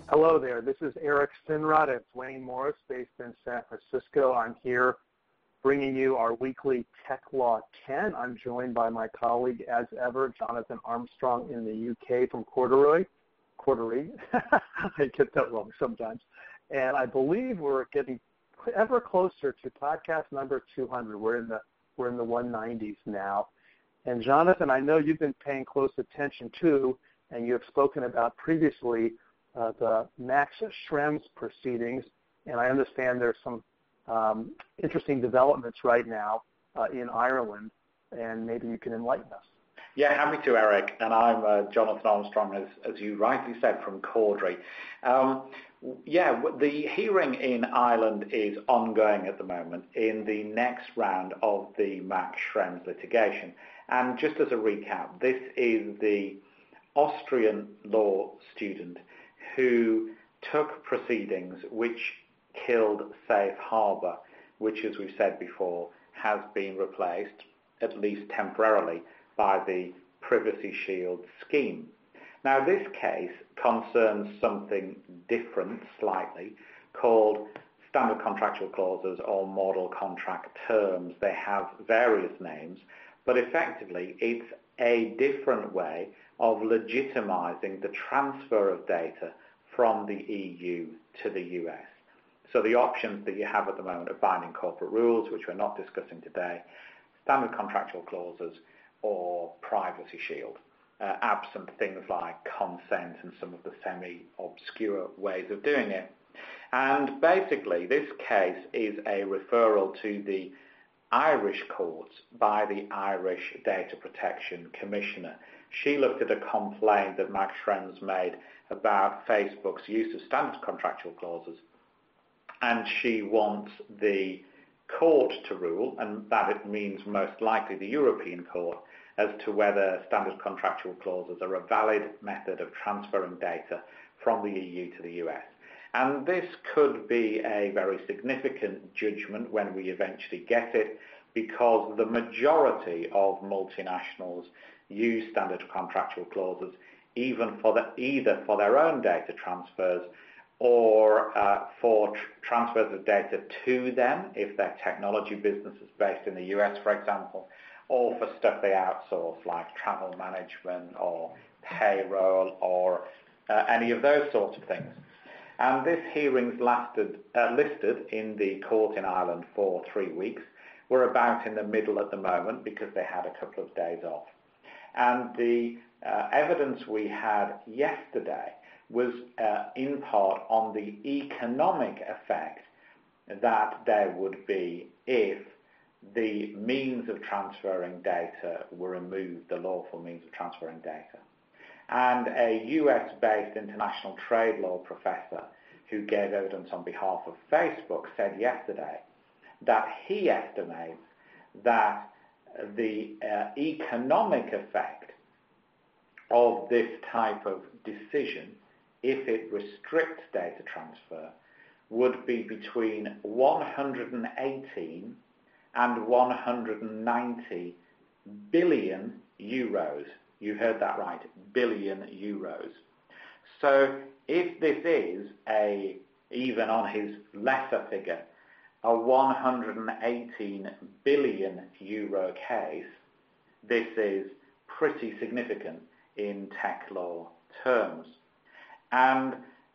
Hello there. This is Eric Finrod. It's Wayne Morris, based in San Francisco. I'm here bringing you our weekly Tech Law 10. I'm joined by my colleague, as ever, Jonathan Armstrong in the UK from Cordery. I get that wrong sometimes. And I believe we're getting ever closer to podcast number 200. We're in the 190s now. And Jonathan, I know you've been paying close attention to, and you have spoken about previously, the Max Schrems proceedings, and I understand there's some interesting developments right now in Ireland, and maybe you can enlighten us. Yeah, happy to, Eric. And I'm Jonathan Armstrong, as you rightly said, from Cordery. The hearing in Ireland is ongoing at the moment in the next round of the Max Schrems litigation. And just as a recap, this is the Austrian law student who took proceedings which killed Safe Harbor, which, as we've said before, has been replaced, at least temporarily, by the Privacy Shield scheme. Now, this case concerns something different slightly, called standard contractual clauses or model contract terms. They have various names, but effectively it's a different way of legitimizing the transfer of data from the EU to the US. So the options that you have at the moment are binding corporate rules, which we're not discussing today, standard contractual clauses, or Privacy Shield, absent things like consent and some of the semi-obscure ways of doing it. And basically, this case is a referral to the Irish courts by the Irish Data Protection Commissioner. She looked at a complaint that Max Schrems made about Facebook's use of standard contractual clauses, and she wants the court to rule, and that it means most likely the European court, as to whether standard contractual clauses are a valid method of transferring data from the EU to the US. And this could be a very significant judgment when we eventually get it, because the majority of multinationals use standard contractual clauses either for their own data transfers or for transfers of data to them if their technology business is based in the US, for example, or for stuff they outsource like travel management or payroll or any of those sorts of things. And this hearing's listed in the court in Ireland for 3 weeks. We're about in the middle at the moment because they had a couple of days off. And the evidence we had yesterday was in part on the economic effect that there would be if the means of transferring data were removed, the lawful means of transferring data. And a US-based international trade law professor who gave evidence on behalf of Facebook said yesterday that he estimates that the economic effect of this type of decision, if it restricts data transfer, would be between 118 and 190 billion euros. You heard that right, billion euros. So if this is even on his lesser figure, a 118 billion euro case, this is pretty significant in tech law terms. And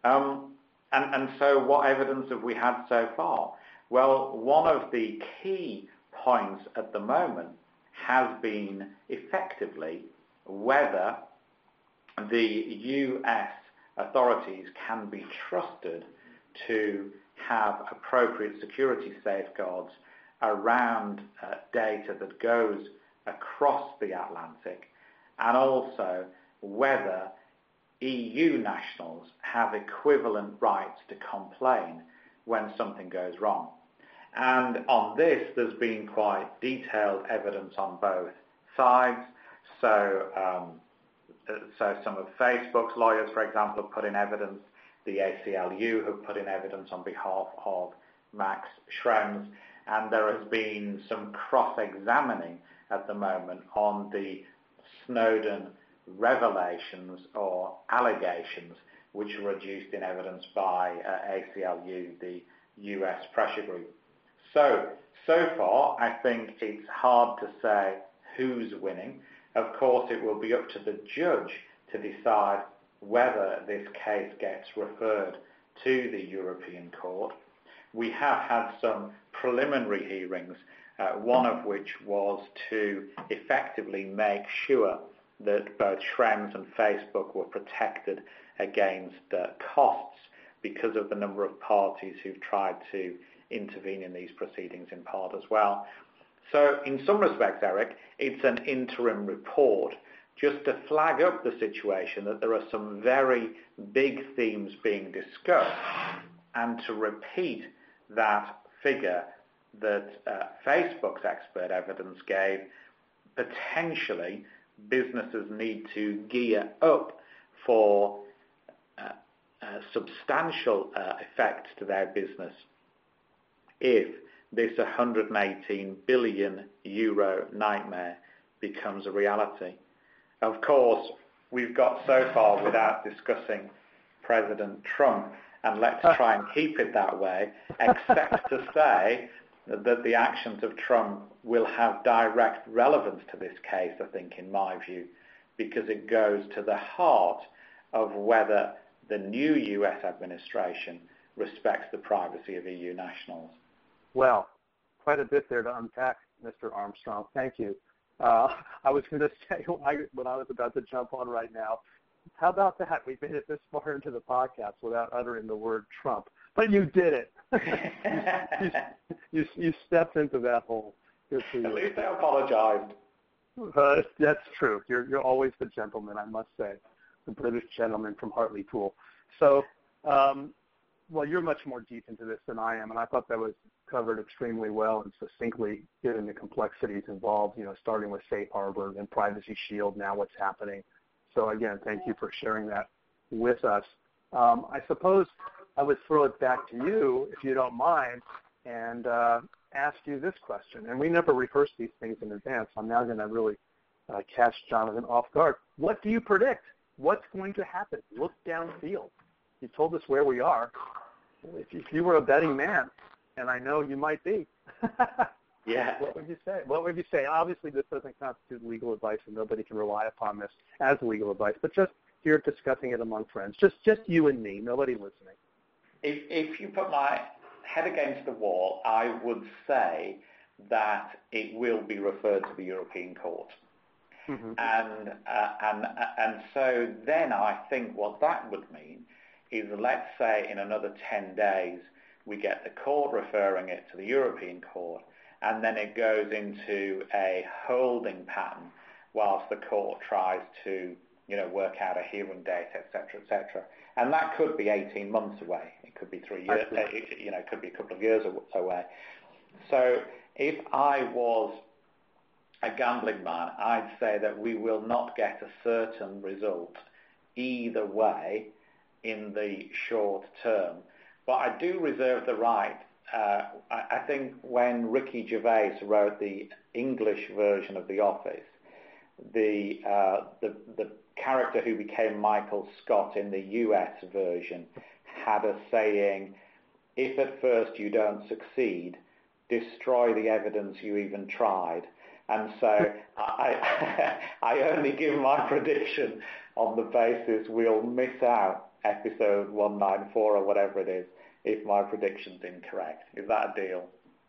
so what evidence have we had so far? Well, one of the key points at the moment has been effectively whether the US authorities can be trusted to have appropriate security safeguards around data that goes across the Atlantic, and also whether EU nationals have equivalent rights to complain when something goes wrong. And on this, there's been quite detailed evidence on both sides. So some of Facebook's lawyers, for example, have put in evidence. The ACLU have put in evidence on behalf of Max Schrems. And there has been some cross-examining at the moment on the Snowden revelations or allegations which were reduced in evidence by ACLU, the US pressure group. So far, I think it's hard to say who's winning. Of course, it will be up to the judge to decide whether this case gets referred to the European Court. We have had some preliminary hearings, one of which was to effectively make sure that both Schrems and Facebook were protected against costs because of the number of parties who've tried to intervene in these proceedings in part as well. So in some respects, Eric, it's an interim report just to flag up the situation that there are some very big themes being discussed, and to repeat that figure that Facebook's expert evidence gave. Potentially, businesses need to gear up for substantial effects to their business if this 118 billion euro nightmare becomes a reality. Of course, we've got so far without discussing President Trump, and let's try and keep it that way, except to say that the actions of Trump will have direct relevance to this case, I think, in my view, because it goes to the heart of whether the new US administration respects the privacy of EU nationals. Well, quite a bit there to unpack, Mr. Armstrong. Thank you. I was going to say, when I was about to jump on right now, how about that? We've made it this far into the podcast without uttering the word Trump. But you did it. you stepped into that hole. Good for you. At least I apologized. That's true. You're always the gentleman, I must say, the British gentleman from Hartlepool. So, well, you're much more deep into this than I am, and I thought that was covered extremely well and succinctly, given the complexities involved, starting with Safe Harbor and Privacy Shield, now what's happening. So again, thank you for sharing that with us. I suppose I would throw it back to you, if you don't mind, and ask you this question. And we never rehearse these things in advance. I'm now going to really catch Jonathan off guard. What do you predict? What's going to happen? Look downfield. You told us where we are. If you were a betting man, and I know you might be, yeah. What would you say? What would you say? Obviously, this doesn't constitute legal advice, and nobody can rely upon this as legal advice, but just here discussing it among friends, just you and me, nobody listening. If you put my head against the wall, I would say that it will be referred to the European Court. Mm-hmm. And so then I think what that would mean is, let's say in another 10 days, we get the court referring it to the European Court, and then it goes into a holding pattern whilst the court tries to, work out a hearing date, etc., etc. And that could be 18 months away. It could be 3 years. It could be a couple of years away. So if I was a gambling man, I'd say that we will not get a certain result either way in the short term. But I do reserve the right. I think when Ricky Gervais wrote the English version of The Office, the character who became Michael Scott in the US version had a saying, if at first you don't succeed, destroy the evidence you even tried. And so I only give my prediction on the basis we'll miss out episode 194 or whatever it is if my prediction's incorrect. Is that a deal?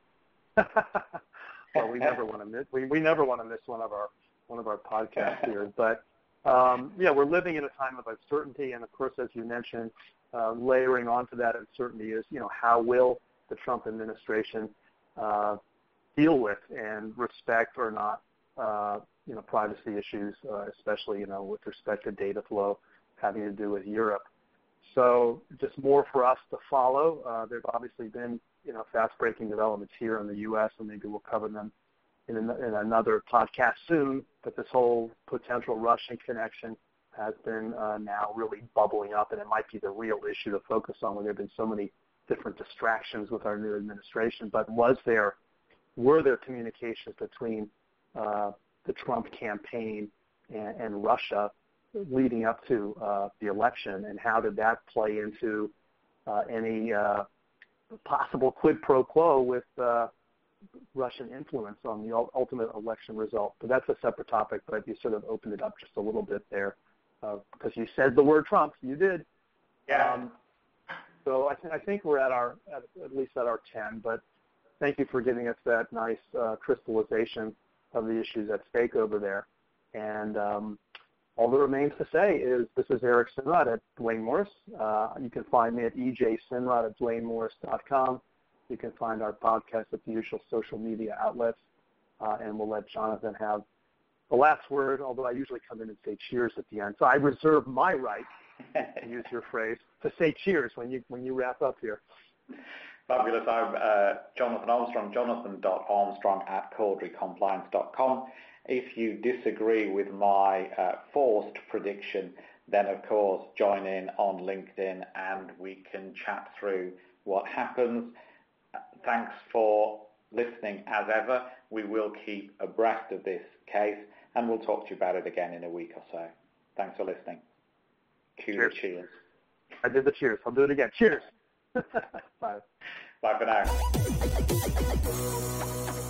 Well, we never want to miss. We never want to miss one of our podcasts here. But we're living in a time of uncertainty, and of course, as you mentioned, layering onto that uncertainty is, how will the Trump administration deal with and respect or not, privacy issues, especially, with respect to data flow having to do with Europe. So just more for us to follow. There have obviously been, fast-breaking developments here in the U.S., and maybe we'll cover them in another podcast soon. But this whole potential Russian connection has been now really bubbling up, and it might be the real issue to focus on when there have been so many different distractions with our new administration. But were there communications between the Trump campaign and Russia leading up to the election, and how did that play into any possible quid pro quo with Russian influence on the ultimate election result? But that's a separate topic, but you sort of opened it up just a little bit there because you said the word Trump. You did. Yeah. So I think we're at least at our 10, but thank you for giving us that nice crystallization of the issues at stake over there. And all that remains to say is this is Eric Sinrod at Duane Morris. You can find me at ejsinrod@duanemorris.com. You can find our podcast at the usual social media outlets, and we'll let Jonathan have the last word, although I usually come in and say cheers at the end. So I reserve my right, to use your phrase, to say cheers when you wrap up here. Fabulous. I'm Jonathan Armstrong, jonathan.armstrong@caudrycompliance.com. If you disagree with my forced prediction, then of course join in on LinkedIn and we can chat through what happens. Thanks for listening as ever. We will keep abreast of this case and we'll talk to you about it again in a week or so. Thanks for listening. Cheers. I did the cheers. I'll do it again. Cheers. Bye. Bye for now.